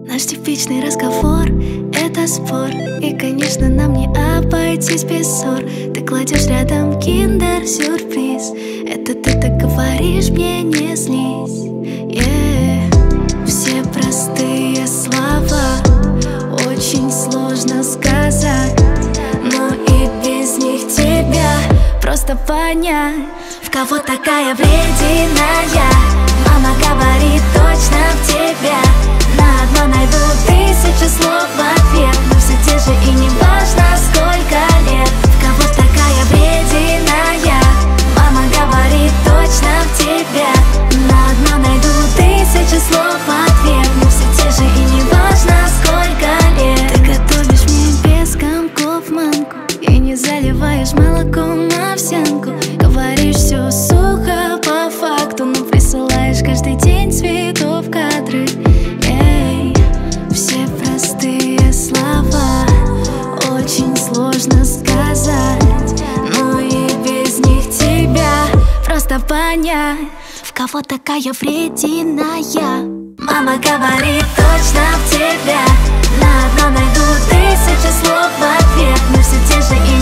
Наш типичный разговор — это спор. И, конечно, нам не обойтись без ссор. Ты кладешь рядом киндер-сюрприз. Это ты так говоришь, мне не злись. Все простые слова очень сложно сказать, но и без них тебя просто понять. В кого такая врединая? Мама говорит точно в тебя. На одно найду 1000 слов в ответ, но все те же и не важно сколько лет. В кого такая врединая? Мама говорит точно в тебя. На одно найду 1000 слов в ответ, но все те же и не важно сколько лет. Ты готовишь мне без комков манку и не заливаешь молоком овсянку. Говоришь все сухо по факту, но присылаешь каждый день цветов кадры. Все простые слова очень сложно сказать, но и без них тебя просто понять. В кого такая врединая? Мама говорит точно в тебя. На одно найду 1000 слов в ответ, но все те же и